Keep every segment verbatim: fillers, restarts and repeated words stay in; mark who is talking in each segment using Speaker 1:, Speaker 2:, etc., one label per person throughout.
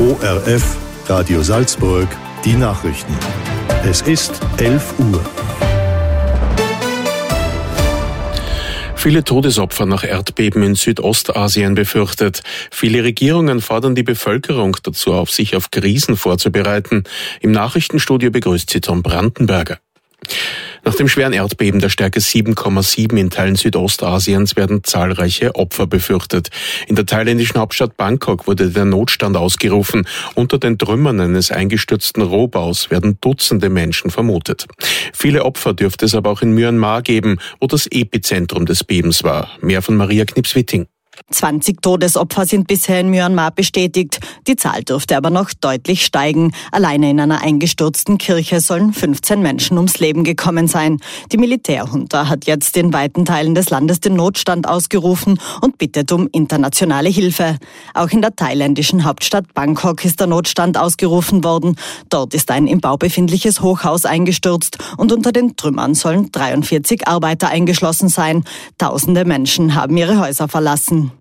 Speaker 1: O R F, Radio Salzburg, die Nachrichten. Es ist elf Uhr.
Speaker 2: Viele Todesopfer nach Erdbeben in Südostasien befürchtet. Viele Regierungen fordern die Bevölkerung dazu auf, sich auf Krisen vorzubereiten. Im Nachrichtenstudio begrüßt sie Tom Brandenberger. Nach dem schweren Erdbeben der Stärke sieben Komma sieben in Teilen Südostasiens werden zahlreiche Opfer befürchtet. In der thailändischen Hauptstadt Bangkok wurde der Notstand ausgerufen. Unter den Trümmern eines eingestürzten Rohbaus werden Dutzende Menschen vermutet. Viele Opfer dürfte es aber auch in Myanmar geben, wo das Epizentrum des Bebens war. Mehr von Maria Knips-Witting.
Speaker 3: zwanzig Todesopfer sind bisher in Myanmar bestätigt. Die Zahl dürfte aber noch deutlich steigen. Alleine in einer eingestürzten Kirche sollen fünfzehn Menschen ums Leben gekommen sein. Die Militärjunta hat jetzt in weiten Teilen des Landes den Notstand ausgerufen und bittet um internationale Hilfe. Auch in der thailändischen Hauptstadt Bangkok ist der Notstand ausgerufen worden. Dort ist ein im Bau befindliches Hochhaus eingestürzt und unter den Trümmern sollen dreiundvierzig Arbeiter eingeschlossen sein. Tausende Menschen haben ihre Häuser verlassen.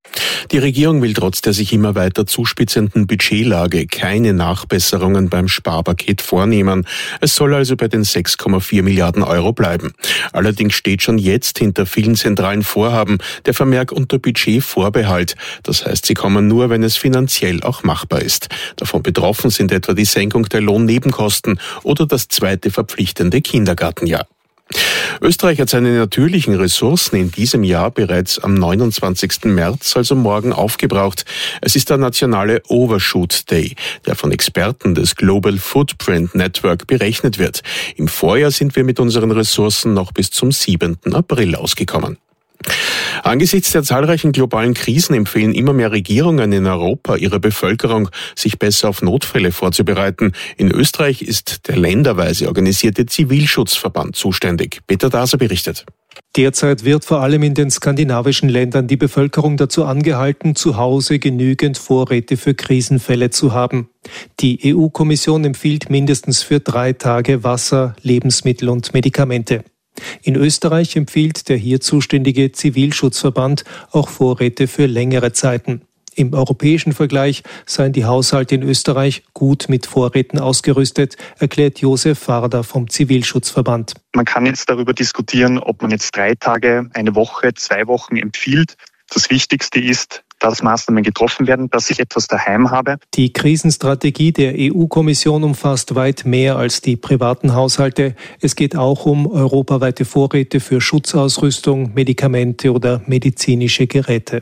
Speaker 2: Die Regierung will trotz der sich immer weiter zuspitzenden Budgetlage keine Nachbesserungen beim Sparpaket vornehmen. Es soll also bei den sechs Komma vier Milliarden Euro bleiben. Allerdings steht schon jetzt hinter vielen zentralen Vorhaben der Vermerk unter Budgetvorbehalt. Das heißt, sie kommen nur, wenn es finanziell auch machbar ist. Davon betroffen sind etwa die Senkung der Lohnnebenkosten oder das zweite verpflichtende Kindergartenjahr. Österreich hat seine natürlichen Ressourcen in diesem Jahr bereits am neunundzwanzigsten März, also morgen, aufgebraucht. Es ist der nationale Overshoot Day, der von Experten des Global Footprint Network berechnet wird. Im Vorjahr sind wir mit unseren Ressourcen noch bis zum siebenten April ausgekommen. Angesichts der zahlreichen globalen Krisen empfehlen immer mehr Regierungen in Europa ihrer Bevölkerung, sich besser auf Notfälle vorzubereiten. In Österreich ist der länderweise organisierte Zivilschutzverband zuständig. Peter Daser berichtet.
Speaker 4: Derzeit wird vor allem in den skandinavischen Ländern die Bevölkerung dazu angehalten, zu Hause genügend Vorräte für Krisenfälle zu haben. Die E U-Kommission empfiehlt mindestens für drei Tage Wasser, Lebensmittel und Medikamente. In Österreich empfiehlt der hier zuständige Zivilschutzverband auch Vorräte für längere Zeiten. Im europäischen Vergleich seien die Haushalte in Österreich gut mit Vorräten ausgerüstet, erklärt Josef Farder vom Zivilschutzverband.
Speaker 5: Man kann jetzt darüber diskutieren, ob man jetzt drei Tage, eine Woche, zwei Wochen empfiehlt. Das Wichtigste ist, dass Maßnahmen getroffen werden, dass ich etwas daheim habe.
Speaker 4: Die Krisenstrategie der E U-Kommission umfasst weit mehr als die privaten Haushalte. Es geht auch um europaweite Vorräte für Schutzausrüstung, Medikamente oder medizinische Geräte.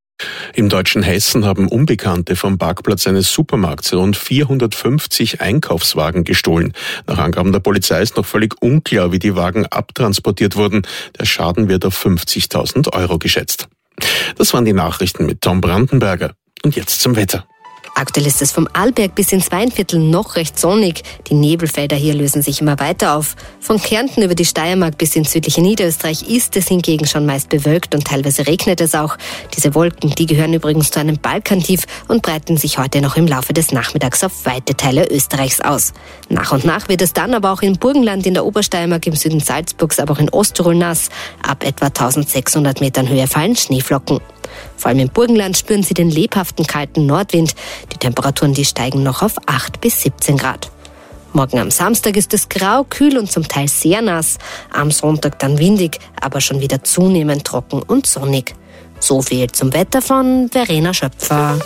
Speaker 2: Im deutschen Hessen haben Unbekannte vom Parkplatz eines Supermarkts rund vierhundertfünfzig Einkaufswagen gestohlen. Nach Angaben der Polizei ist noch völlig unklar, wie die Wagen abtransportiert wurden. Der Schaden wird auf fünfzigtausend Euro geschätzt. Das waren die Nachrichten mit Tom Brandenberger. Und jetzt zum Wetter.
Speaker 6: Aktuell ist es vom Arlberg bis ins Weinviertel noch recht sonnig. Die Nebelfelder hier lösen sich immer weiter auf. Von Kärnten über die Steiermark bis ins südliche Niederösterreich ist es hingegen schon meist bewölkt und teilweise regnet es auch. Diese Wolken, die gehören übrigens zu einem Balkantief und breiten sich heute noch im Laufe des Nachmittags auf weite Teile Österreichs aus. Nach und nach wird es dann aber auch im Burgenland, in der Obersteiermark, im Süden Salzburgs, aber auch in Osttirol nass. Ab etwa eintausendsechshundert Metern Höhe fallen Schneeflocken. Vor allem im Burgenland spüren Sie den lebhaften kalten Nordwind. Die Temperaturen, die steigen noch auf acht bis siebzehn Grad. Morgen am Samstag ist es grau, kühl und zum Teil sehr nass. Am Sonntag dann windig, aber schon wieder zunehmend trocken und sonnig. So viel zum Wetter von Verena Schöpfer.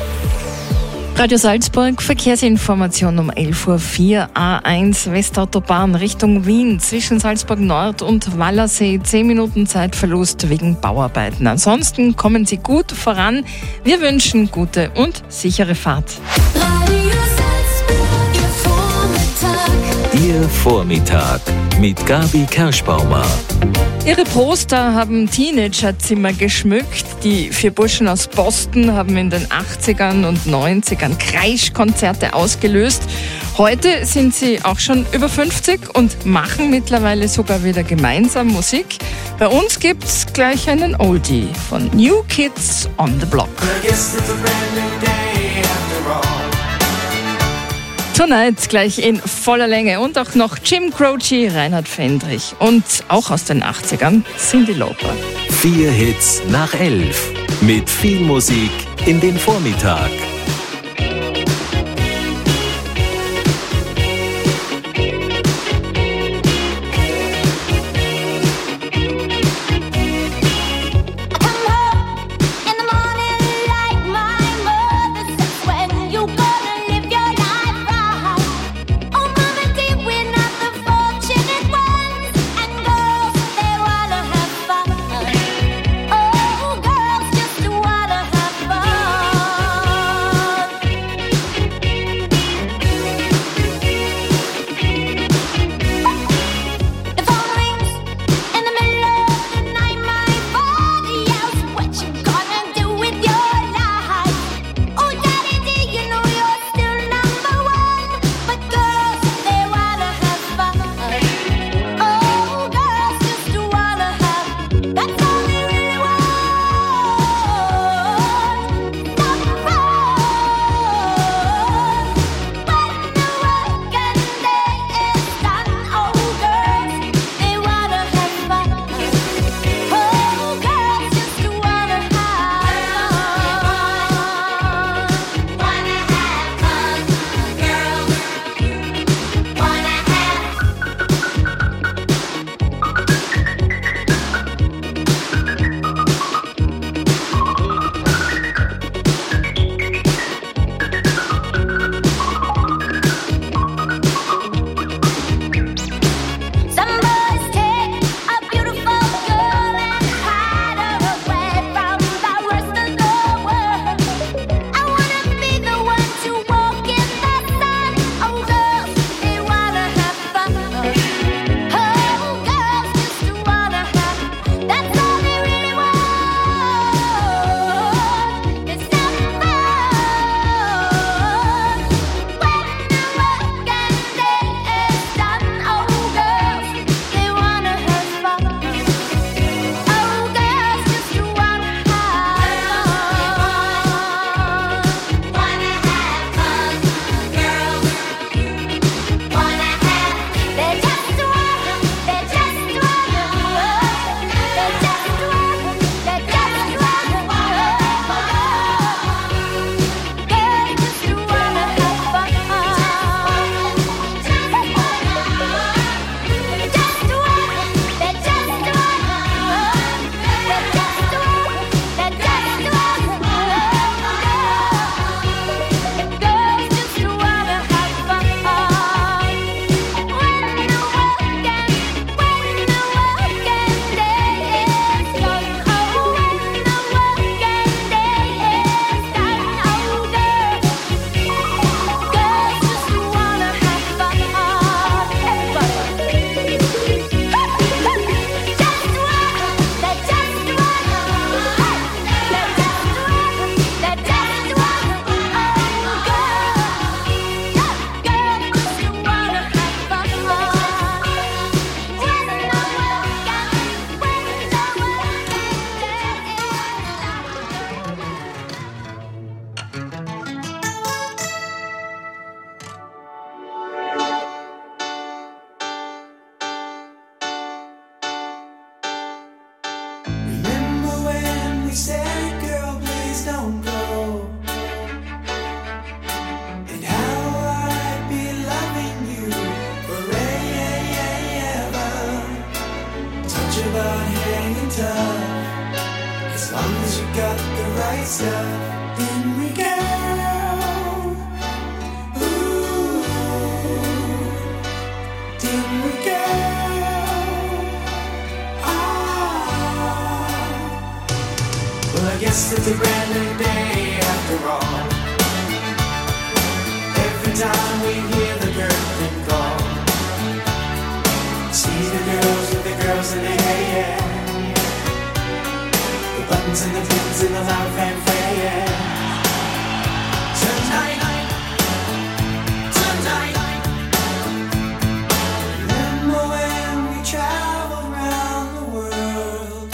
Speaker 7: Radio Salzburg, Verkehrsinformation um elf Uhr vier, A eins Westautobahn Richtung Wien zwischen Salzburg Nord und Wallersee, zehn Minuten Zeitverlust wegen Bauarbeiten. Ansonsten kommen Sie gut voran. Wir wünschen gute und sichere Fahrt.
Speaker 8: Radio Salzburg, Ihr Vormittag.
Speaker 9: Ihr Vormittag mit Gabi Kerschbaumer.
Speaker 7: Ihre Poster haben Teenagerzimmer geschmückt. Die vier Burschen aus Boston haben in den achtzigern und neunzigern Kreischkonzerte ausgelöst. Heute sind sie auch schon über fünfzig und machen mittlerweile sogar wieder gemeinsam Musik. Bei uns gibt's gleich einen Oldie von New Kids on the Block. Tonight gleich in voller Länge und auch noch Jim Croce, Reinhard Fendrich und auch aus den achtzigern Cyndi Lauper.
Speaker 9: Vier Hits nach elf mit viel Musik in den Vormittag.
Speaker 10: we hear the curtain call. See the girls with the girls in their hair, yeah. The buttons and the pins and the loud fanfare, yeah. Tonight, tonight, remember when we traveled around the world?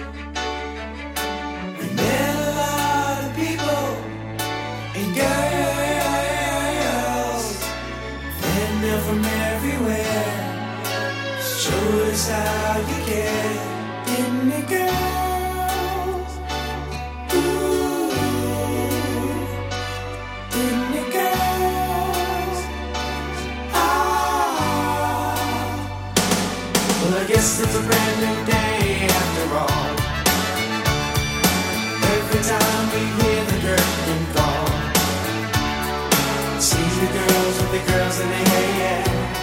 Speaker 10: We met a lot of people and girls, and they're from everywhere. Show us how you care, didn't it, girls? Ooh, didn't it, girls? Ah, well, I guess it's a brand new day after all. Every time we hear the curtain call, see the girls with the girls in their hair,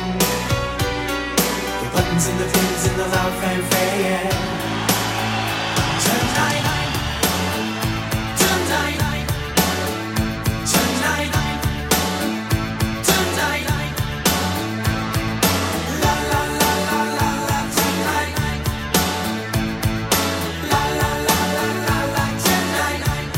Speaker 10: the buttons and the pins and the loud fanfare, yeah. Tonight, tonight, tonight, tonight, la la la la la la tonight, la la la la la la tonight.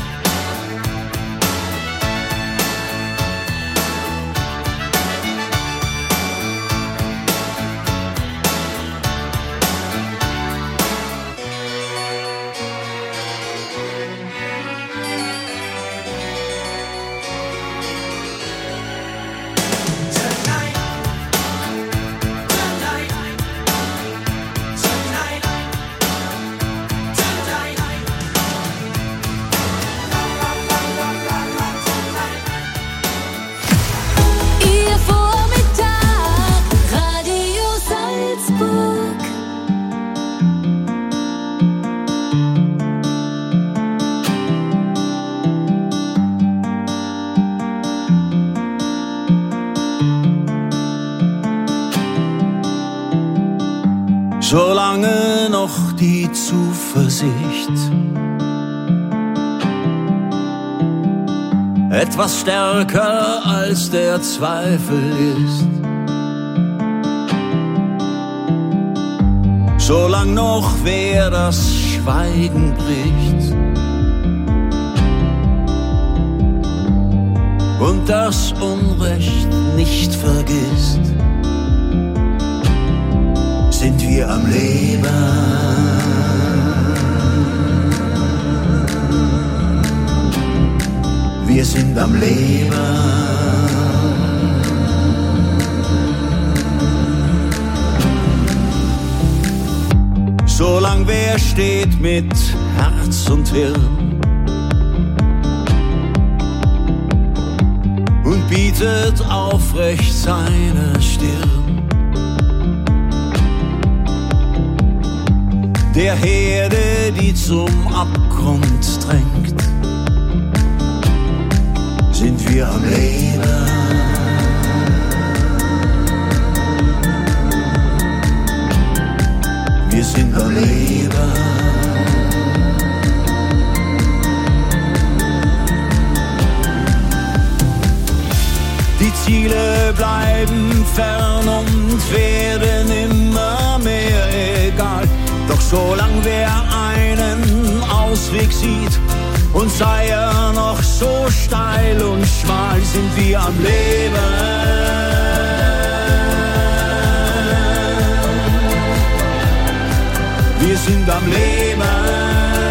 Speaker 8: Ihr Vormittag, Radio Salzburg.
Speaker 10: Solange noch die Zuversicht etwas stärker als der Zweifel ist, solang noch wer das Schweigen bricht und das Unrecht nicht vergisst, sind wir am Leben. Wir sind am Leben. Solang wer steht mit Herz und Hirn und bietet aufrecht seine Stirn, der Herde, die zum Abgrund drängt, sind wir am Leben. Wir sind am Leben. Die Ziele bleiben fern und werden immer mehr egal. Doch solange wer einen Ausweg sieht, und sei er noch so steil und schmal, sind wir am Leben. Wir sind am Leben.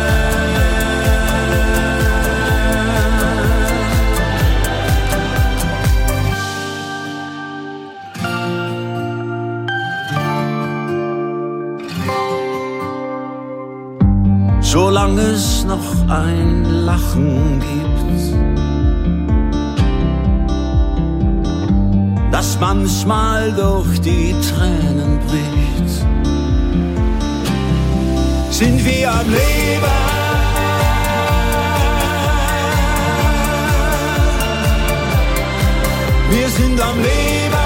Speaker 10: Solange es noch ein Lachen gibt, das manchmal durch die Tränen bricht, sind wir am Leben. Wir sind am Leben.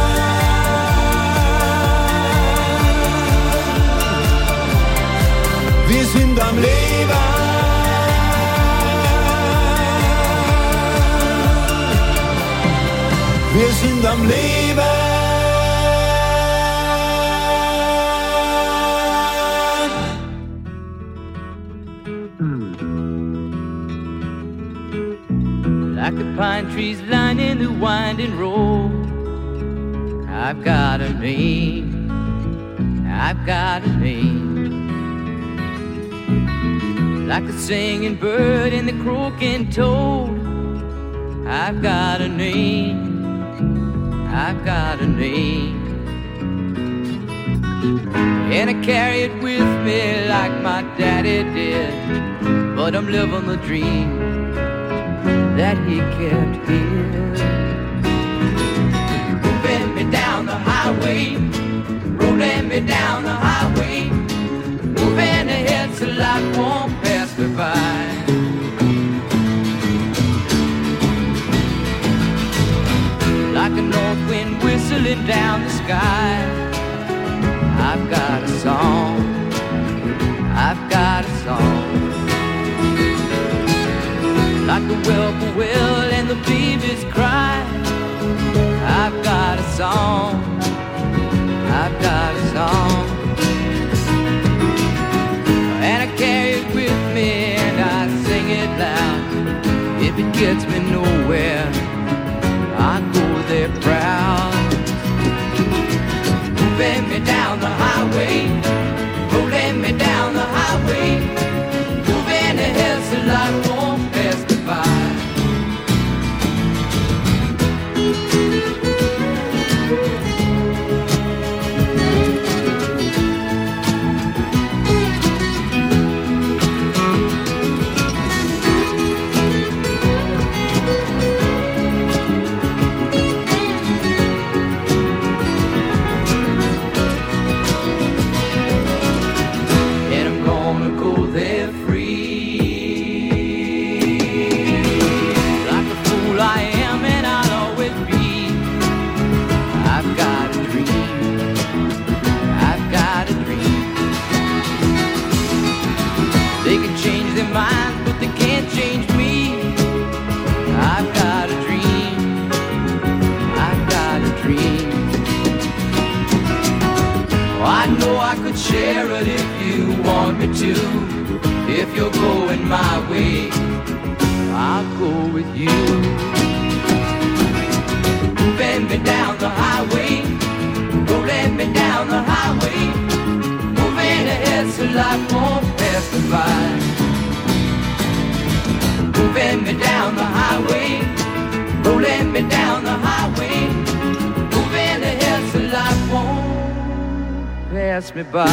Speaker 10: Wir sind am Leben. wir sind am Leben.
Speaker 11: Like the pine trees lining the winding road, I've got a name, I've got a name. Like the singing bird and the croaking toad, I've got a name, I've got a name. And I carry it with me like my daddy did, but I'm living the dream that he kept here. Moving me down the highway, rolling me down the highway, moving ahead so life won't pass me by. Like a north wind whistling down the sky, I've got a song, I've got a song. Like the whippoorwill and the babies cry, I've got a song, I've got a song. And I carry it with me and I sing it loud. If it gets me nowhere, I go there proud. Moving me down the highway, rolling me down the highway, moving ahead so life won't pass me by. Share it if you want me to. If you're going my way, I'll go with you. Moving me down the highway, rolling me down the highway, moving ahead so life won't pass me by. Moving me down the highway, rolling me down the highway, moving ahead so life won't pass me by.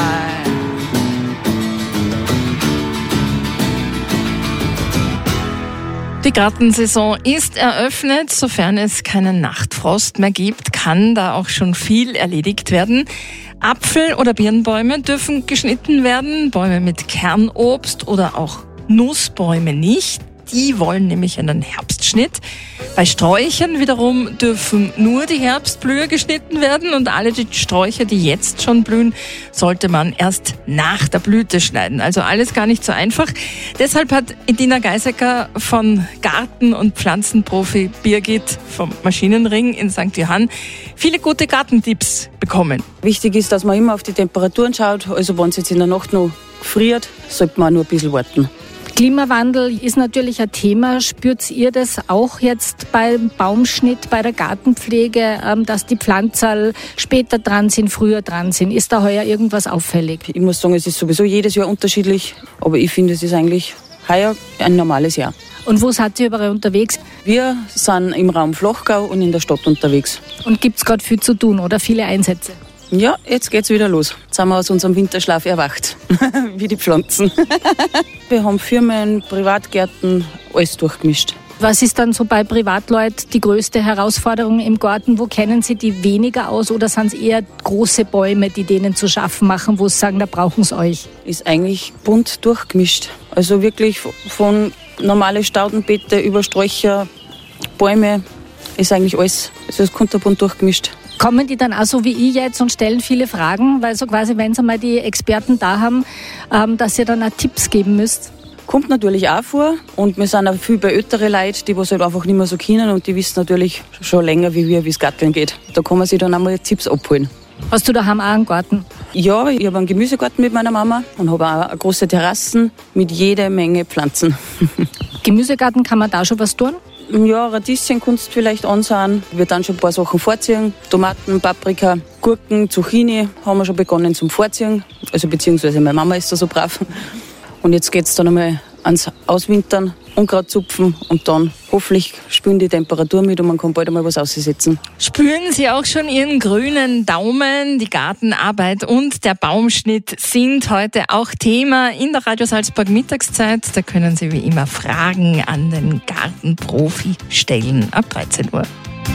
Speaker 7: Die Gartensaison ist eröffnet. Sofern es keinen Nachtfrost mehr gibt, kann da auch schon viel erledigt werden. Apfel- oder Birnbäume dürfen geschnitten werden, Bäume mit Kernobst oder auch Nussbäume nicht. Die wollen nämlich einen Herbstschnitt. Bei Sträuchern wiederum dürfen nur die Herbstblüher geschnitten werden und alle die Sträucher, die jetzt schon blühen, sollte man erst nach der Blüte schneiden. Also alles gar nicht so einfach. Deshalb hat Edina Geisecker von Garten- und Pflanzenprofi Birgit vom Maschinenring in Sankt Johann viele gute Gartentipps bekommen.
Speaker 12: Wichtig ist, dass man immer auf die Temperaturen schaut. Also wenn es jetzt in der Nacht noch friert, sollte man nur ein bisschen warten.
Speaker 13: Klimawandel ist natürlich ein Thema. Spürt ihr das auch jetzt beim Baumschnitt, bei der Gartenpflege, dass die Pflanzerl später dran sind, früher dran sind? Ist da heuer irgendwas auffällig?
Speaker 12: Ich muss sagen, es ist sowieso jedes Jahr unterschiedlich. Aber ich finde, es ist eigentlich heuer ein normales Jahr.
Speaker 13: Und wo seid ihr überall unterwegs?
Speaker 12: Wir sind im Raum Flachgau und in der Stadt unterwegs.
Speaker 13: Und gibt es gerade viel zu tun oder viele Einsätze?
Speaker 12: Ja, jetzt geht's wieder los. Jetzt sind wir aus unserem Winterschlaf erwacht, wie die Pflanzen. Wir haben Firmen, Privatgärten, alles durchgemischt.
Speaker 13: Was ist dann so bei Privatleuten die größte Herausforderung im Garten? Wo kennen Sie die weniger aus oder sind es eher große Bäume, die denen zu schaffen machen, wo Sie sagen, da brauchen Sie euch?
Speaker 12: Ist eigentlich bunt durchgemischt. Also wirklich von normale Staudenbeete über Sträucher, Bäume, ist eigentlich alles. Also es ist kunterbunt durchgemischt.
Speaker 13: Kommen die dann auch so wie ich jetzt und stellen viele Fragen, weil so quasi, wenn Sie mal die Experten da haben, ähm, dass ihr dann auch Tipps geben müsst?
Speaker 12: Kommt natürlich auch vor und wir sind auch viel bei älteren Leuten, die was halt einfach nicht mehr so kennen und die wissen natürlich schon länger wie wir, wie es Gatteln geht. Da kann man sich dann einmal Tipps abholen.
Speaker 13: Hast du daheim auch einen Garten?
Speaker 12: Ja, ich habe einen Gemüsegarten mit meiner Mama und habe auch eine große Terrassen mit jeder Menge Pflanzen.
Speaker 13: Gemüsegarten, kann man da schon was tun?
Speaker 12: Ja, Radieschen kannst du vielleicht ansehen. Wir dann schon ein paar Sachen vorziehen. Tomaten, Paprika, Gurken, Zucchini haben wir schon begonnen zum Vorziehen. Also beziehungsweise meine Mama ist da so brav. Und jetzt geht es dann einmal ans Auswintern, Unkraut zupfen und dann hoffentlich spüren die Temperatur mit und man kann bald einmal was aussetzen.
Speaker 7: Spüren Sie auch schon Ihren grünen Daumen? Die Gartenarbeit und der Baumschnitt sind heute auch Thema in der Radio Salzburg Mittagszeit. Da können Sie wie immer Fragen an den Gartenprofi stellen ab dreizehn Uhr.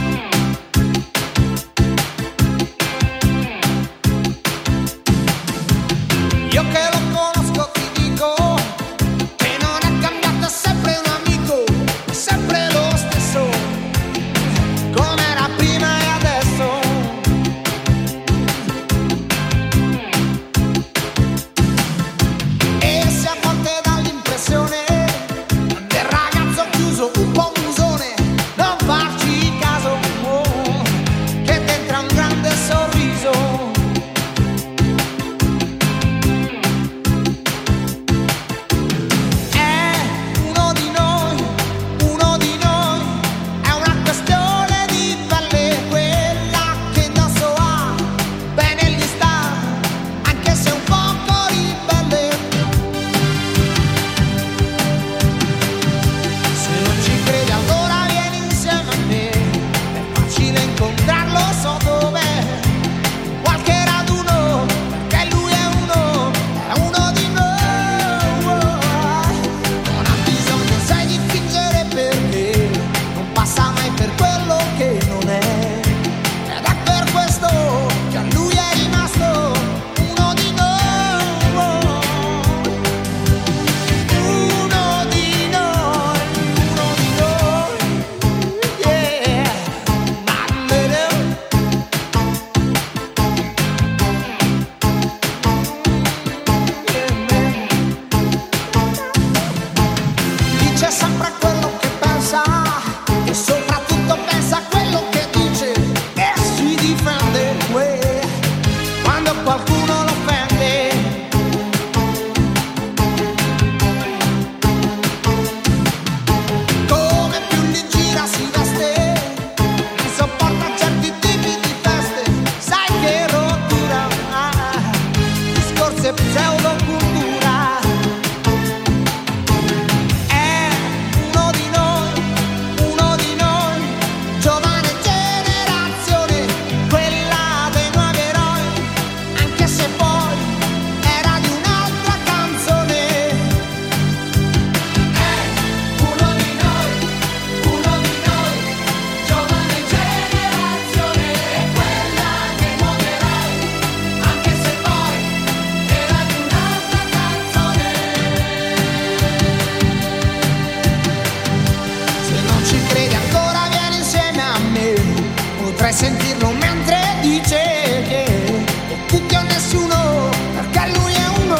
Speaker 14: Sentirlo mentre dice che tutti o nessuno, perché lui è uno,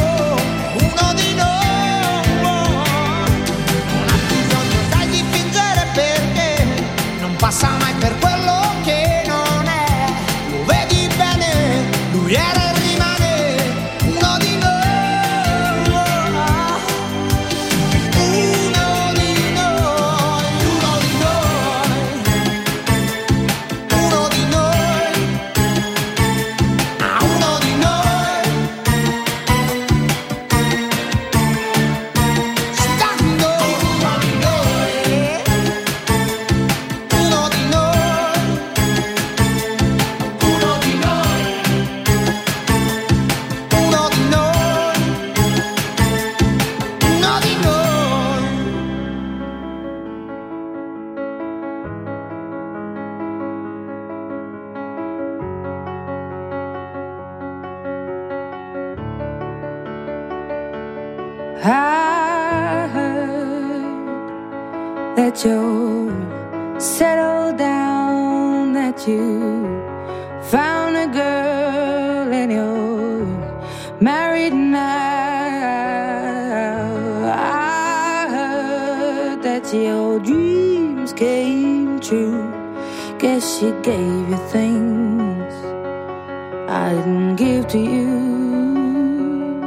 Speaker 14: uno di noi. Non ha bisogno dai di fingere perché non passa mai per quello che non è. Lo vedi bene, lui era e rimane uno di noi. Uno di noi, uno di noi. Uno di
Speaker 15: I heard that you're settled down, that you found a girl and you're married now. I that your dreams came true. Guess she gave you things I didn't give to you.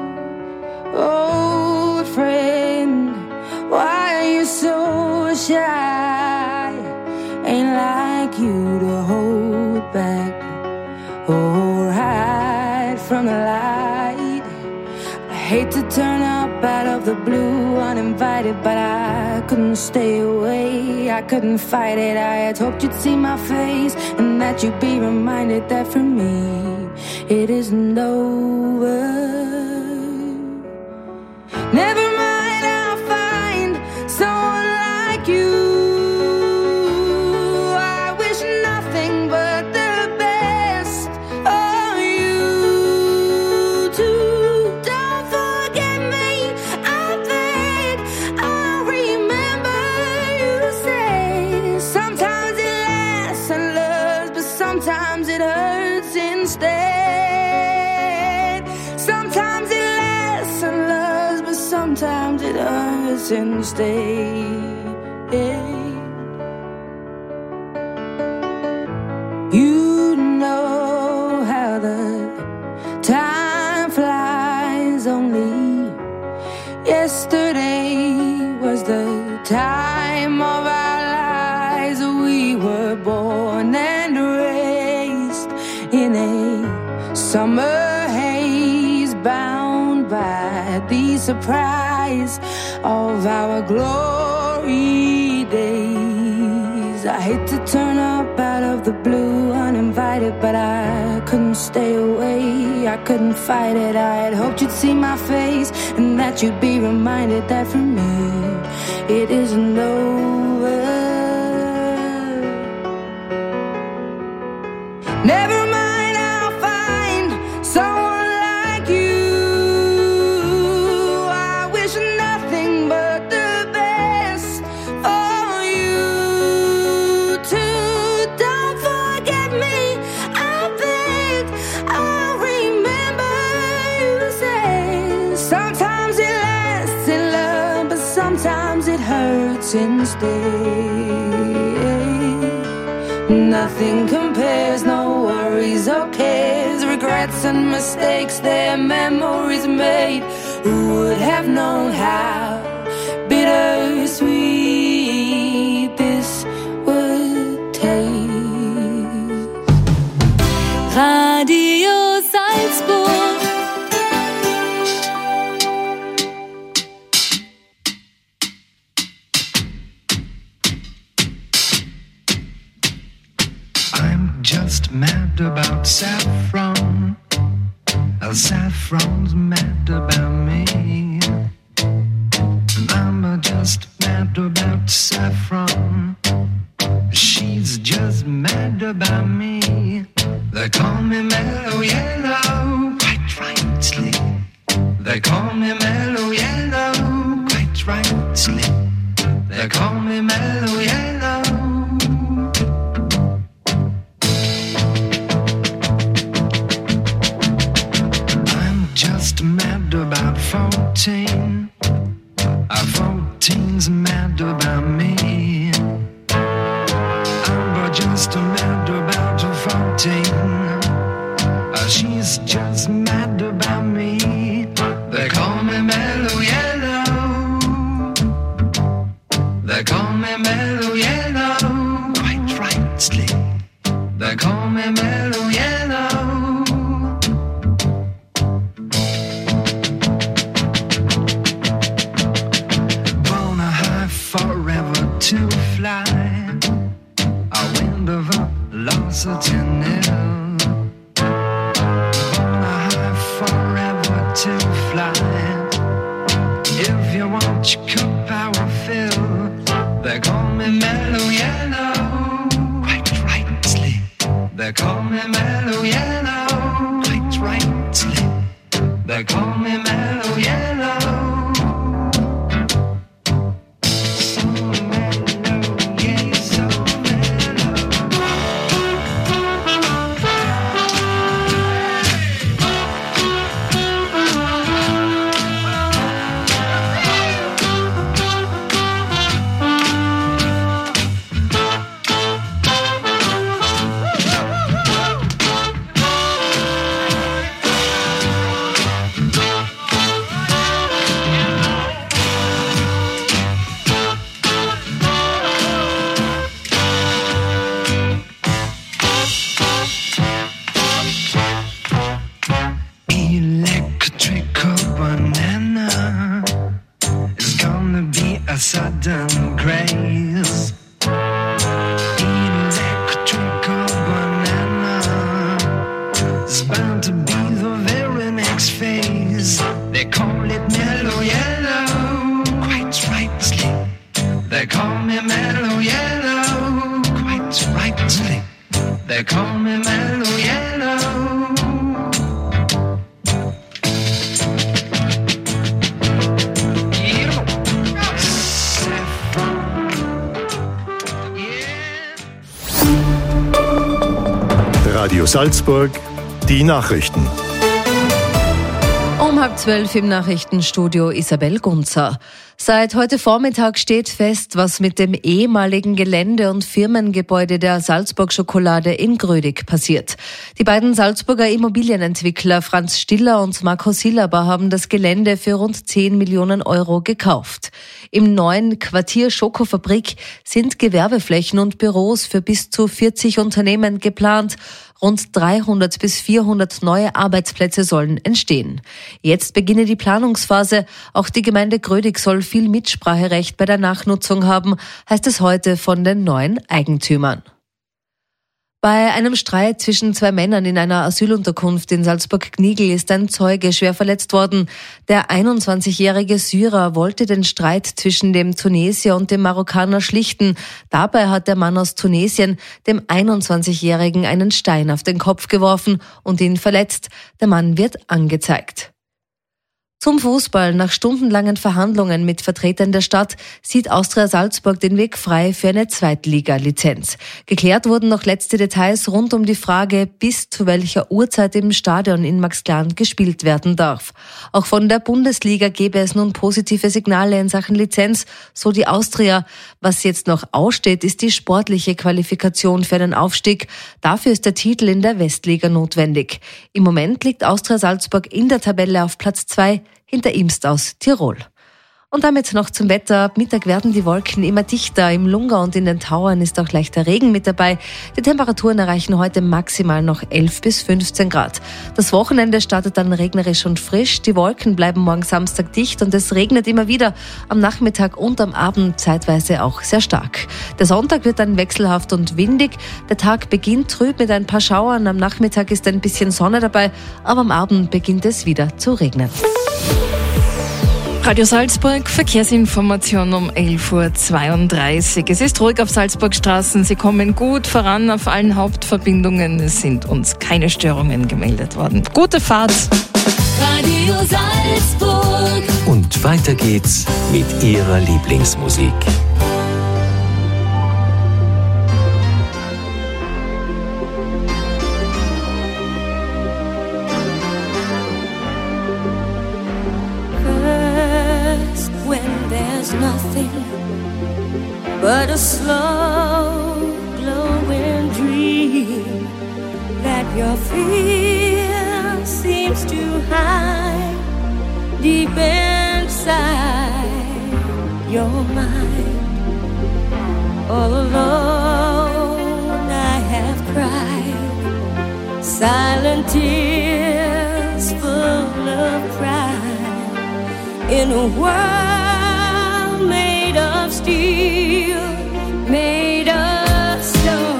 Speaker 15: Oh, friend, why are you so shy? Ain't like you to hold back or hide from the light. I hate to turn up out of the blue uninvited, but I couldn't stay away, I couldn't fight it. I had hoped you'd see my face and that you'd be reminded that for me it isn't over. Never mind, I'll find someone like you. I wish nothing but the best of you too. Don't forget me, I beg. I remember you say sometimes it lasts and loves, but sometimes it hurts instead. Sometimes it lasts and loves, but sometimes it hurts instead. You know how the time flies. Only yesterday was the time of our lives. We were born and raised in a summer haze, bound by the surprise of our glory days. I hate to turn up out of the blue uninvited, but I couldn't stay away, I couldn't fight it. I had hoped you'd see my face and that you'd be reminded that for me it isn't over. Never mind, I'll find someone like you. I wish nothing but the best for you too. Don't forget me, I beg. I remember you say sometimes it lasts in love, but sometimes it hurts instead. Nothing compares, no worries or cares, regrets and mistakes, their memories made. Who would have known how bittersweet this would taste?
Speaker 8: Radio Salzburg.
Speaker 16: Just mad about saffron. Oh, saffron's mad about me. I'm just mad about saffron. She's just mad about me. They call me Mellow Yellow, quite rightly. They call me Mellow Yellow, quite rightly. They call me Mellow Yellow. Mad about fourteen. Uh, fourteen's mad about me. I'm just mad about fourteen. Uh, she's just mad about me. They call me Mellow Yellow. They call me Mellow Yellow, quite rightly. They call me Mellow Yellow. Forever to fly, a wind of velocity nil. Born high forever to fly. If you want your cup, I will fill. They call me Mellow Yellow, quite rightly. They call me Mellow Yellow, quite rightly. They call me Mellow Yellow. They call me Mellow Yellow.
Speaker 1: Radio Salzburg, die Nachrichten.
Speaker 17: Um halb zwölf im Nachrichtenstudio Isabel Gunzer. Seit heute Vormittag steht fest, was mit dem ehemaligen Gelände- und Firmengebäude der Salzburg Schokolade in Grödig passiert. Die beiden Salzburger Immobilienentwickler Franz Stiller und Marco Sillaba haben das Gelände für rund zehn Millionen Euro gekauft. Im neuen Quartier Schokofabrik sind Gewerbeflächen und Büros für bis zu vierzig Unternehmen geplant. Rund dreihundert bis vierhundert neue Arbeitsplätze sollen entstehen. Jetzt beginne die Planungsphase. Auch die Gemeinde Grödig soll viel Mitspracherecht bei der Nachnutzung haben, heißt es heute von den neuen Eigentümern. Bei einem Streit zwischen zwei Männern in einer Asylunterkunft in Salzburg-Gnigl ist ein Zeuge schwer verletzt worden. Der einundzwanzigjährige Syrer wollte den Streit zwischen dem Tunesier und dem Marokkaner schlichten. Dabei hat der Mann aus Tunesien dem einundzwanzigjährigen einen Stein auf den Kopf geworfen und ihn verletzt. Der Mann wird angezeigt. Zum Fußball. Nach stundenlangen Verhandlungen mit Vertretern der Stadt sieht Austria Salzburg den Weg frei für eine Zweitliga-Lizenz. Geklärt wurden noch letzte Details rund um die Frage, bis zu welcher Uhrzeit im Stadion in Maxglan gespielt werden darf. Auch von der Bundesliga gebe es nun positive Signale in Sachen Lizenz, so die Austria. Was jetzt noch aussteht, ist die sportliche Qualifikation für einen Aufstieg. Dafür ist der Titel in der Westliga notwendig. Im Moment liegt Austria Salzburg in der Tabelle auf Platz zwei, hinter Imst aus Tirol. Und damit noch zum Wetter. Ab Mittag werden die Wolken immer dichter. Im Lungau und in den Tauern ist auch leichter Regen mit dabei. Die Temperaturen erreichen heute maximal noch elf bis fünfzehn Grad. Das Wochenende startet dann regnerisch und frisch. Die Wolken bleiben morgen Samstag dicht und es regnet immer wieder. Am Nachmittag und am Abend zeitweise auch sehr stark. Der Sonntag wird dann wechselhaft und windig. Der Tag beginnt trüb mit ein paar Schauern. Am Nachmittag ist ein bisschen Sonne dabei, aber am Abend beginnt es wieder zu regnen.
Speaker 7: Radio Salzburg, Verkehrsinformation um elf Uhr zweiunddreißig. Es ist ruhig auf Salzburgstraßen. Sie kommen gut voran auf allen Hauptverbindungen. Es sind uns keine Störungen gemeldet worden. Gute Fahrt.
Speaker 8: Radio Salzburg.
Speaker 9: Und weiter geht's mit Ihrer Lieblingsmusik.
Speaker 18: Nothing but a slow glowing dream that your fear seems to hide deep inside your mind. All alone I have cried silent tears full of pride in a world made of steel, made of stone.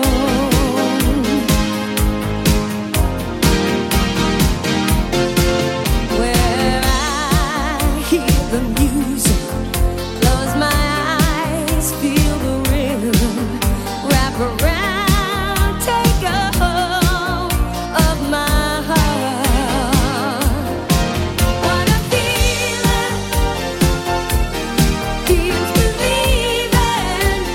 Speaker 18: Where I hear the music, close my eyes, feel the rhythm, wrap around, take a hold of my heart. What a feeling, feels believing.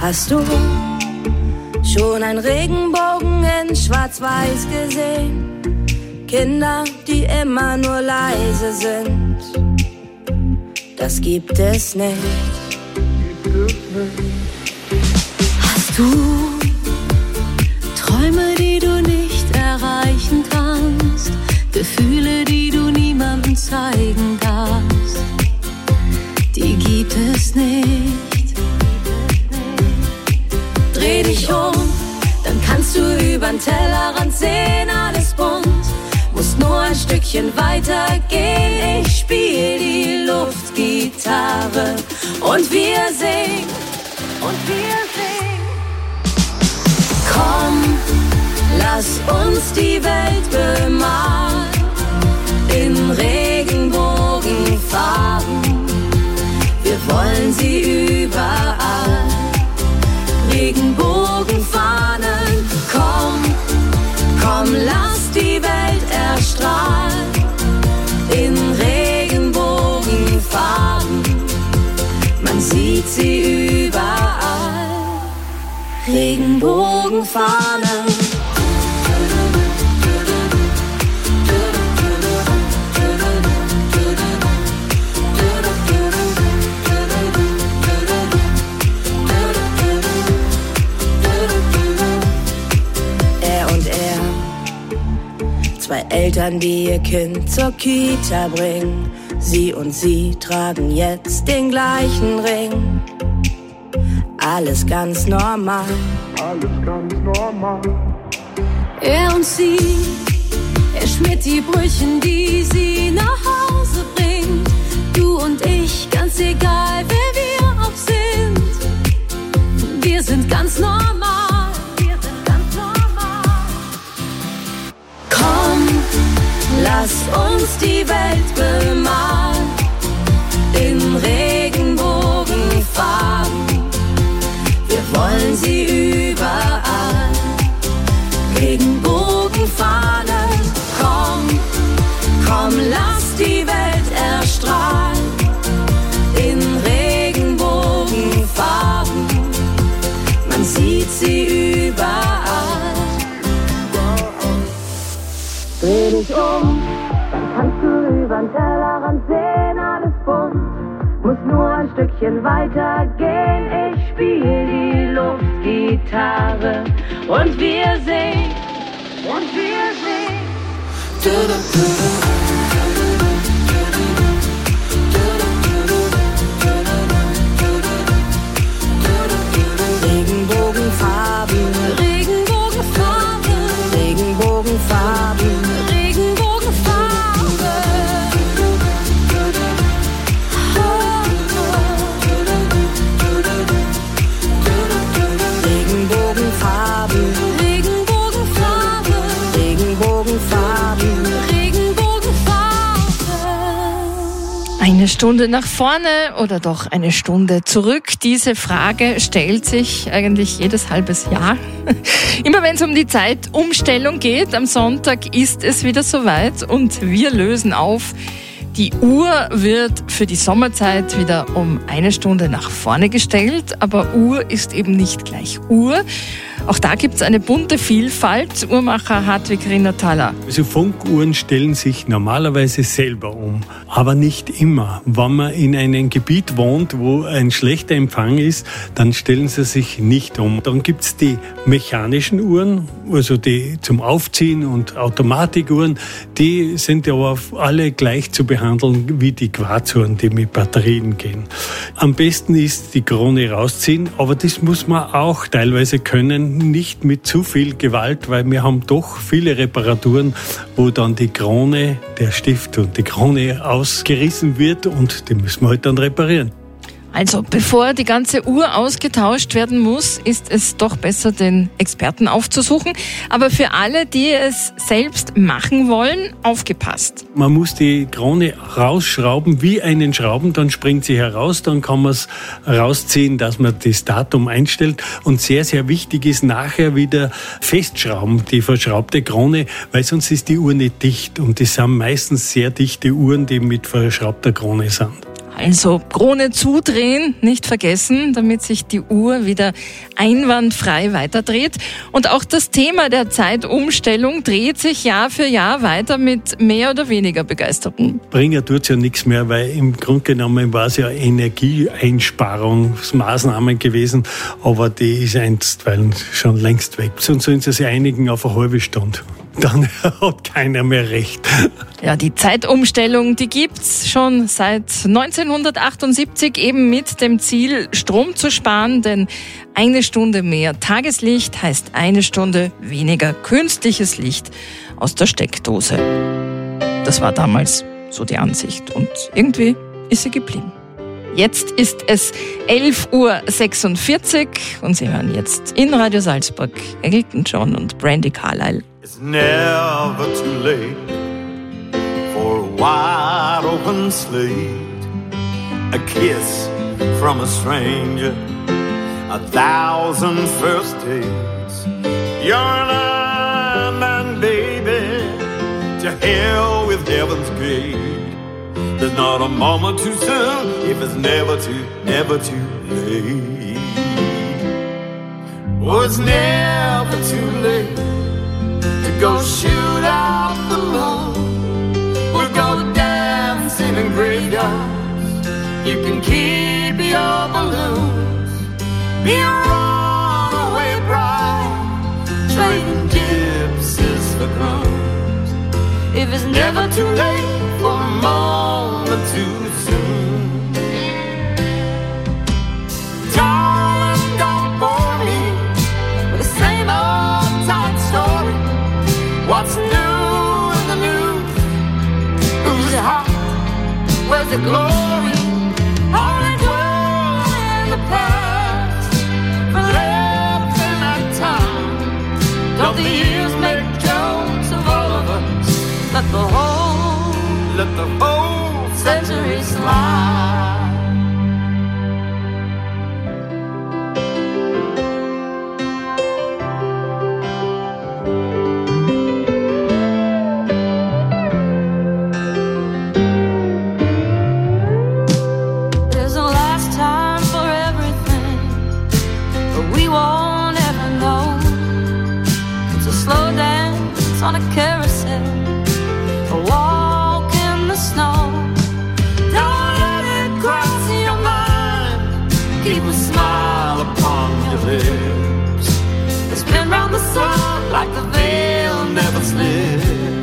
Speaker 18: Hast du schon einen Regenbogen in Schwarz-Weiß gesehen? Kinder, die immer nur leise sind, das gibt es nicht. Hast du Träume, die du nicht erreichen kannst? Gefühle, die du niemandem zeigen darfst? Die gibt es nicht. Dreh dich um, dann kannst du übern Tellerrand sehen, alles bunt. Musst nur ein Stückchen weiter gehen. Ich spiel die Luftgitarre und wir singen, und wir singen. Komm, lass uns die Welt bemalen in Regenbogenfarben. Wir wollen sie überall. Regenbogenfahnen, komm, komm, lass die Welt erstrahlen in Regenbogenfarben. Man sieht sie überall. Regenbogenfahnen. Zwei Eltern, die ihr Kind zur Kita bringen. Sie und sie tragen jetzt den gleichen Ring. Alles ganz normal. Alles ganz normal. Er und sie, er schmiert die Brüchen, die sie nach Hause bringt. Du und ich, ganz egal, wer wir auch sind. Wir sind ganz normal. Lass uns die Welt bemalen in Regenbogenfarben. Wir wollen sie überall. Regenbogenfahnen, komm, komm, lass die Welt erstrahlen in Regenbogenfarben. Man sieht sie überall. Dreh dich um, dann kannst du übern Tellerrand sehen, alles bunt. Muss nur ein Stückchen weiter gehen. Ich spiel die Luftgitarre und wir singen, und wir singen. Regenbogenfarben, Regenbogenfarben, Regenbogenfarben.
Speaker 7: Eine Stunde nach vorne oder doch eine Stunde zurück? Diese Frage stellt sich eigentlich jedes halbes Jahr. Immer wenn es um die Zeitumstellung geht, am Sonntag ist es wieder soweit und wir lösen auf. Die Uhr wird für die Sommerzeit wieder um eine Stunde nach vorne gestellt, aber Uhr ist eben nicht gleich Uhr. Auch da gibt es eine bunte Vielfalt. Uhrmacher Hartwig Rinnerthaler.
Speaker 19: Also Funkuhren stellen sich normalerweise selber um, aber nicht immer. Wenn man in einem Gebiet wohnt, wo ein schlechter Empfang ist, dann stellen sie sich nicht um. Dann gibt es die mechanischen Uhren, also die zum Aufziehen, und Automatikuhren. Die sind aber alle gleich zu behandeln wie die Quarzuhren, die mit Batterien gehen. Am besten ist die Krone rausziehen, aber das muss man auch teilweise können, nicht mit zu viel Gewalt, weil wir haben doch viele Reparaturen, wo dann die Krone, der Stift und die Krone ausgerissen wird und die müssen wir halt dann reparieren.
Speaker 7: Also bevor die ganze Uhr ausgetauscht werden muss, ist es doch besser, den Experten aufzusuchen. Aber für alle, die es selbst machen wollen, aufgepasst.
Speaker 19: Man muss die Krone rausschrauben wie einen Schrauben, dann springt sie heraus, dann kann man es rausziehen, dass man das Datum einstellt. Und sehr, sehr wichtig ist nachher wieder festschrauben, die verschraubte Krone, weil sonst ist die Uhr nicht dicht. Und das sind meistens sehr dichte Uhren, die mit verschraubter Krone sind.
Speaker 7: Also Krone zudrehen, nicht vergessen, damit sich die Uhr wieder einwandfrei weiterdreht. Und auch das Thema der Zeitumstellung dreht sich Jahr für Jahr weiter mit mehr oder weniger Begeisterung.
Speaker 19: Bringen tut's ja nichts mehr, weil im Grunde genommen war es ja Energieeinsparungsmaßnahmen gewesen, aber die ist einstweilen schon längst weg. Sonst sollen sie sich einigen auf eine halbe Stunde. Dann hat keiner mehr recht.
Speaker 7: Ja, die Zeitumstellung, die gibt's schon seit neunzehnhundertachtundsiebzig, eben mit dem Ziel, Strom zu sparen, denn eine Stunde mehr Tageslicht heißt eine Stunde weniger künstliches Licht aus der Steckdose. Das war damals so die Ansicht und irgendwie ist sie geblieben. Jetzt ist es elf Uhr sechsundvierzig und Sie hören jetzt in Radio Salzburg Elton John und Brandi Carlile.
Speaker 10: It's never too late for a wide open slate, a kiss from a stranger, a thousand first dates. You're an man, baby, to hell with heaven's gate. There's not a moment too soon if it's never too, never too late. Oh, it's never too late to go shoot out the moon. We'll go dancing in graveyards. You can keep your balloons. Be a runaway bride, trading gypsies for crumbs. If it's never too late for a moment too soon. Darling, don't bore me with the same old tight story. What's new in the news? Who's hot? Where's the glory? Only dwell in the past, for left in that time. Don't the years make jokes of all of us? Let the whole, let the whole century slide.
Speaker 20: On a carousel, a walk in the snow. Don't let it cross your mind. Keep a smile upon your lips. Spin round the sun like the veil never slips.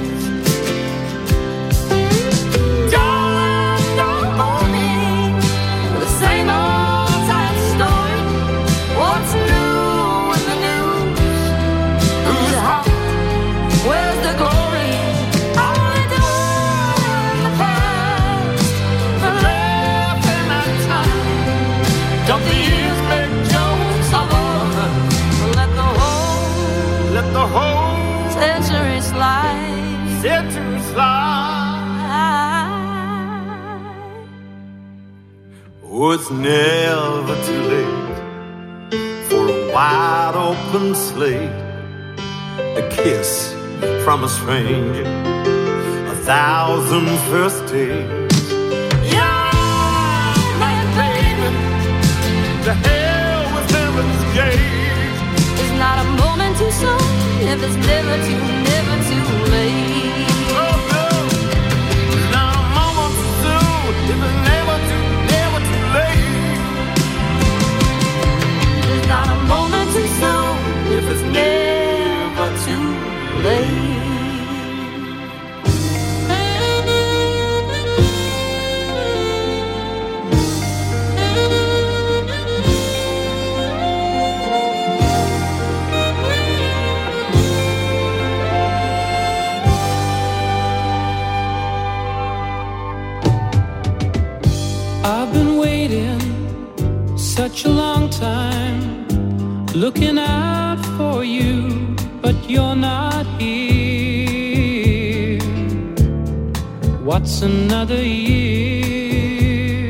Speaker 20: Darling, don't bore me with the same old tight story. What's new in the news? Who's hot? Where's the glory? Only dwell in the past, for left in that time. Don't the years make jokes of all of us? Let the whole, let the whole century slide, century slide.
Speaker 10: Oh, it's never too late for a wide open slate, a kiss from a stranger, a thousand first dates.
Speaker 20: Yeah, man, baby,
Speaker 10: to hell with heaven's gate.
Speaker 20: It's not a moment too soon if it's never too, never too late.
Speaker 10: Oh no, it's not a moment too soon if it's never too, never too late.
Speaker 20: It's not a moment too soon if it's never too late.
Speaker 21: I've been waiting such a long time, looking out for you, but you're not here. What's another year?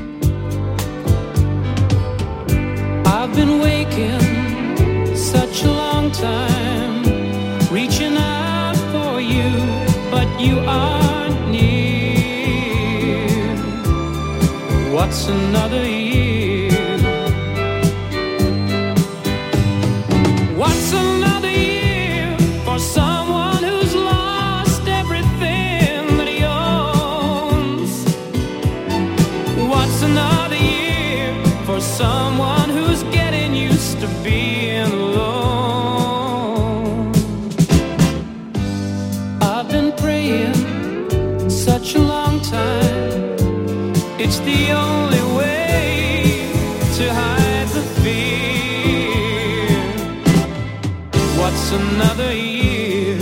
Speaker 21: I've been waking such a long time, reaching out for you, but you aren't near. What's another year? What's another year for someone who's lost everything that he owns? What's another year for someone who's getting used to being alone? I've been praying such a long time. It's the only way to hide the fear. What's another year?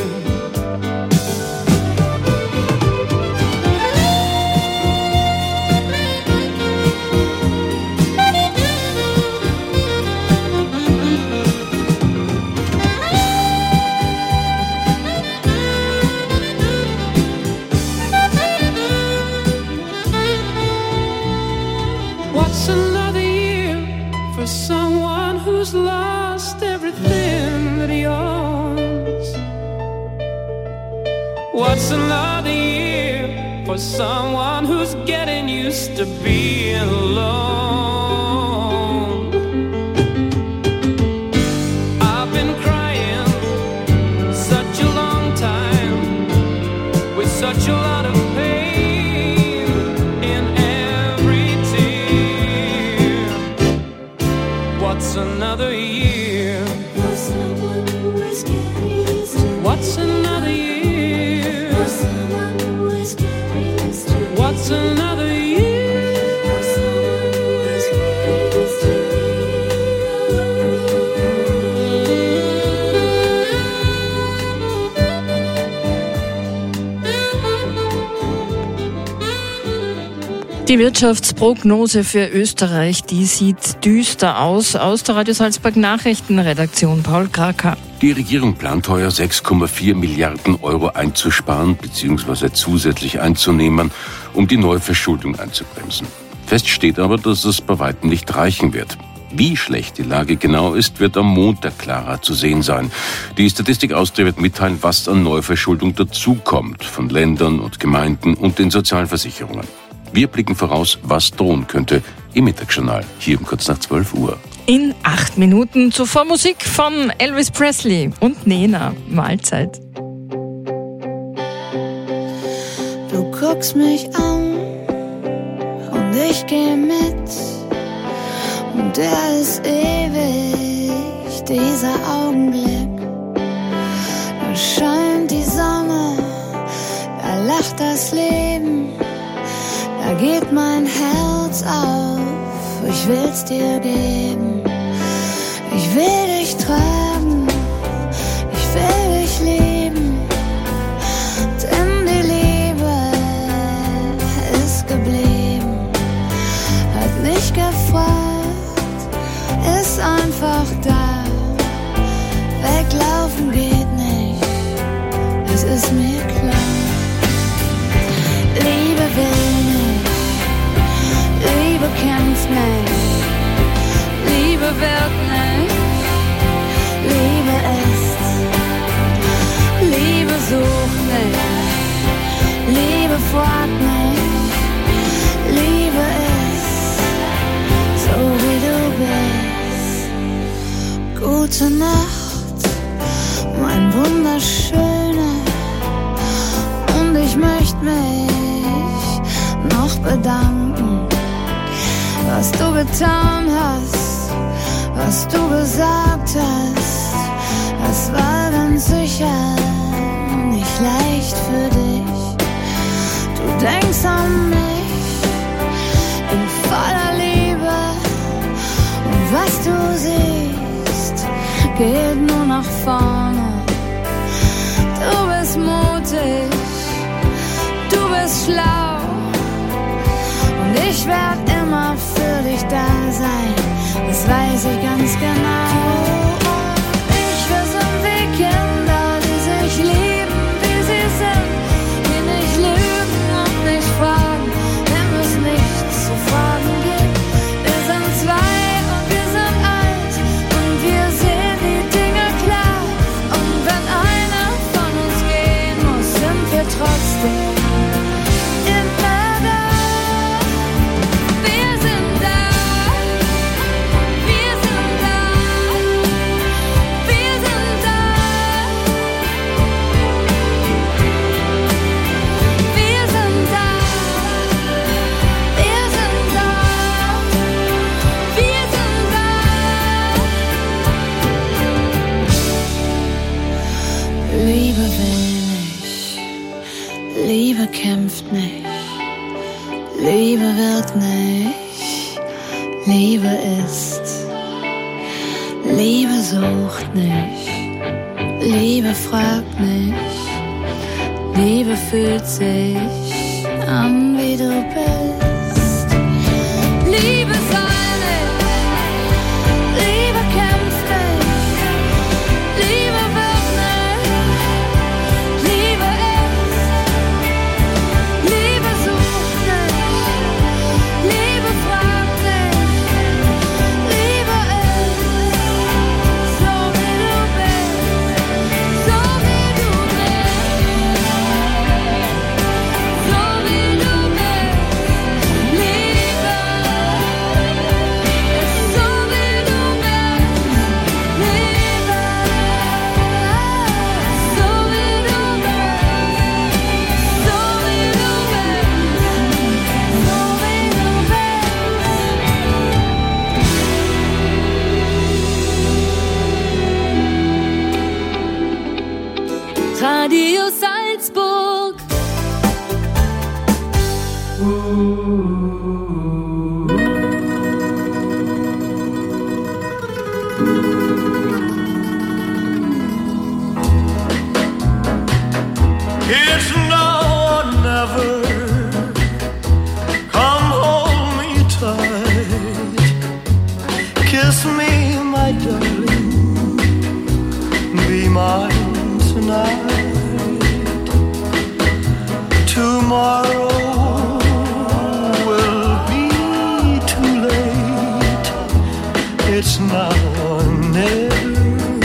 Speaker 21: What's another year for someone who's lost everything that he owns? What's another year for someone who's getting used to being alone? I've been crying such a long time with such a lot of pain in every tear. What's another year? For someone who is getting used to. What's another year? For someone who is getting used to. What's another year? For someone who is getting used to.
Speaker 7: Die Wirtschaftsprognose für Österreich, die sieht düster aus. Aus der Radio Salzburg Nachrichtenredaktion Paul Kraker.
Speaker 3: Die Regierung plant heuer sechs Komma vier Milliarden Euro einzusparen bzw. zusätzlich einzunehmen, um die Neuverschuldung einzubremsen. Fest steht aber, dass es bei weitem nicht reichen wird. Wie schlecht die Lage genau ist, wird am Montag klarer zu sehen sein. Die Statistik Austria wird mitteilen, was an Neuverschuldung dazukommt von Ländern und Gemeinden und den Sozialversicherungen. Wir blicken voraus, was drohen könnte im Mittagsjournal, hier um kurz nach zwölf Uhr.
Speaker 7: In acht Minuten zuvor Musik von Elvis Presley und Nena. Mahlzeit.
Speaker 22: Du guckst mich an und ich geh mit. Und der ist ewig, dieser Augenblick. Da scheint die Sonne, da lacht das Leben. Da geht mein Herz auf, ich will's dir geben. Ich will dich tragen, ich will dich lieben. Denn die Liebe ist geblieben. Hat nicht gefragt, ist einfach da. Weglaufen geht nicht, es ist mir klar. Liebe will nicht, Liebe kämpft nicht, Liebe wird nicht, Liebe ist, Liebe sucht nicht, Liebe fragt nicht, Liebe ist, so wie du bist. Gute Nacht, mein Wunderschöner, und ich möchte mich noch bedanken, was du getan hast, was du gesagt hast. Das war ganz sicher nicht leicht für dich. Du denkst an mich in voller Liebe, und was du siehst, geht nur nach vorne. Du bist mutig, du bist schlau, und ich werd immer für dich da sein, das weiß ich ganz genau. Ich, wir sind wie Kinder, die sich lieben, wie sie sind, die nicht lügen und nicht fragen, wenn es nichts zu fragen gibt. Wir sind zwei und wir sind eins, und wir sehen die Dinge klar. Und wenn einer von uns gehen muss, sind wir trotzdem immer da. Wir sind Liebe kämpft nicht, Liebe wird nicht, Liebe ist. Liebe sucht nicht, Liebe fragt nicht, Liebe fühlt sich an, wie du bist. Liebe soll nicht, Liebe kämpft nicht, Liebe wird nicht, Liebe ist. Liebe sucht nicht, Liebe fragt nicht, Liebe ist. So wie du bist, so wie du bist, so wie du bist. Liebe ist so wie du bist, Liebe ist so wie du bist, so wie du bist, so wie du bist.
Speaker 8: Radio Salzburg.
Speaker 10: It's now or never. Come hold me tight. Kiss me, my darling. Be mine tonight. Tomorrow will be too late. It's now or never.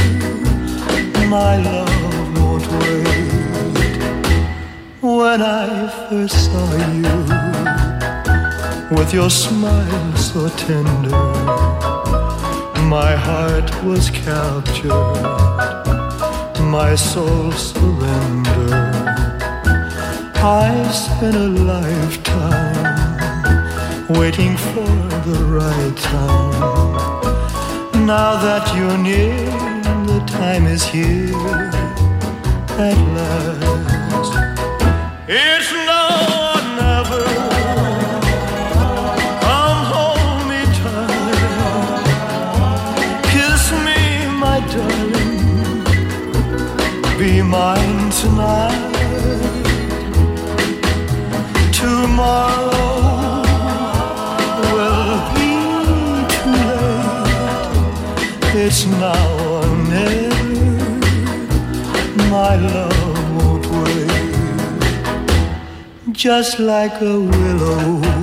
Speaker 10: My love won't wait. When I first saw you, with your smile so tender, my heart was captured, my soul surrendered. I spent a lifetime waiting for the right time. Now that you're near, the time is here at last. It's now or never. Come hold me tight. Kiss me, my darling. Be mine tonight. Tomorrow will be too late. It's now or never. My love won't wait. Just like a willow,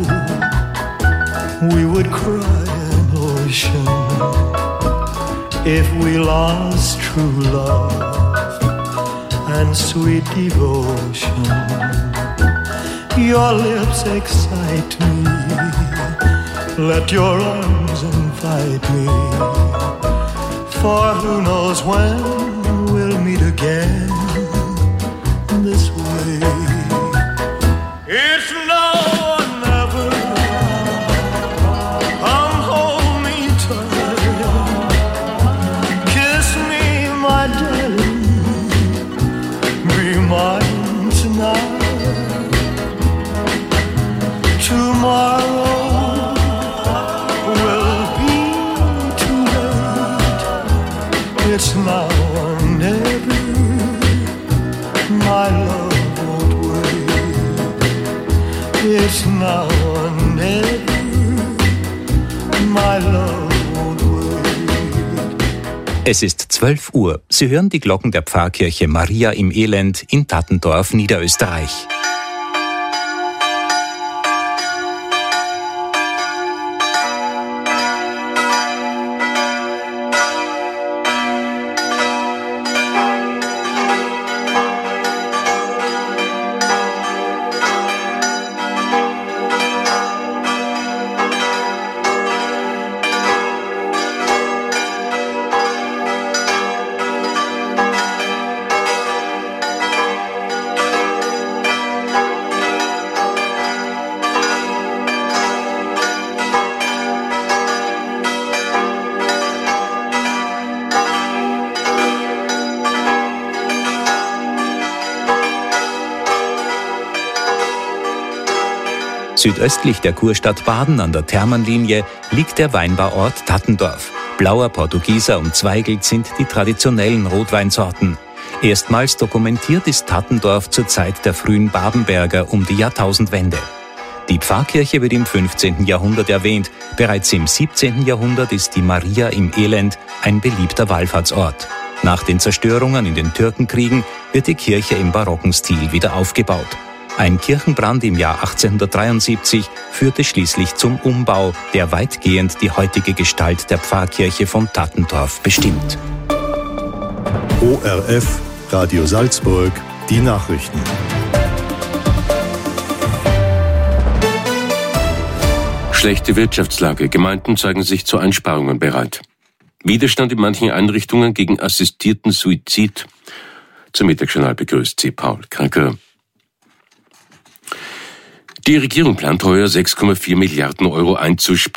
Speaker 10: we would cry an ocean if we lost true love and sweet devotion. Your lips excite me, let your arms invite me, for who knows when we'll meet again this way. It's now or never. Come hold me tight. Kiss me, my darling. Be mine tonight. Tomorrow will be too late. It's now or never. My love won't wait. It's now or never. My love won't wait.
Speaker 4: Es ist zwölf Uhr. Sie hören die Glocken der Pfarrkirche Maria im Elend in Tattendorf, Niederösterreich. Südöstlich der Kurstadt Baden an der Thermenlinie liegt der Weinbauort Tattendorf. Blauer Portugieser und Zweigelt sind die traditionellen Rotweinsorten. Erstmals dokumentiert ist Tattendorf zur Zeit der frühen Babenberger um die Jahrtausendwende. Die Pfarrkirche wird im fünfzehnten Jahrhundert erwähnt. Bereits im siebzehnten Jahrhundert ist die Maria im Elend ein beliebter Wallfahrtsort. Nach den Zerstörungen in den Türkenkriegen wird die Kirche im barocken Stil wieder aufgebaut. Ein Kirchenbrand im Jahr achtzehnhundertdreiundsiebzig führte schließlich zum Umbau, der weitgehend die heutige Gestalt der Pfarrkirche von Tattendorf bestimmt.
Speaker 1: O R F, Radio Salzburg, die Nachrichten.
Speaker 3: Schlechte Wirtschaftslage. Gemeinden zeigen sich zu Einsparungen bereit. Widerstand in manchen Einrichtungen gegen assistierten Suizid. Zum Mittagsjournal begrüßt sie Paul Kranker. Die Regierung plant heuer sechs Komma vier Milliarden Euro einzusparen.